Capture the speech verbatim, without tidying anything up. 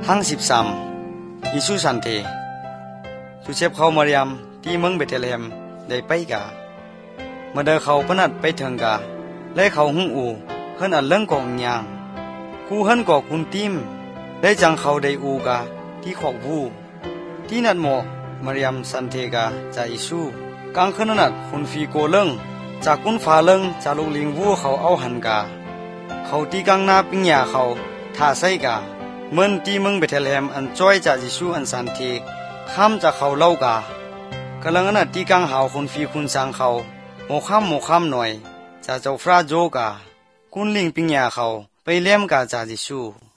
ทั้งสิบสามยิสุสันเทสุเชฟเขามาเรียมที่เมืองเบเธเลมได้ไปกาเมื่อเดินเขาพนัดไปถึงกาและเขาหุงอูเฮินอันเรื่องกองยางกูเฮินก่อคุณติมได้จังเขาได้อูกาที่ขอกวูที่นัดหมอมาเรียมสันเทกาจากยิสุกางขึ้นนัดคุณฟีโกเลิงจากกุนฟ้าเลิงจากลูกลิงวูเขาเอาหันกาเขาตีกังนาปิญญาเขาท่าไซกาเมื่อที่เมืองเบเธเลมอันจ้อยจากยิสุอันสันเทข้ามจากเขาเล่ากากำลังนัดที่กังหาวคุณฟีคุณสังเขาโมข้ามโมข้ามหน่อยจากเจ้าฟราโจกากุนลิงปิญญาเขาไปเลี้ยมกาจากยิสุ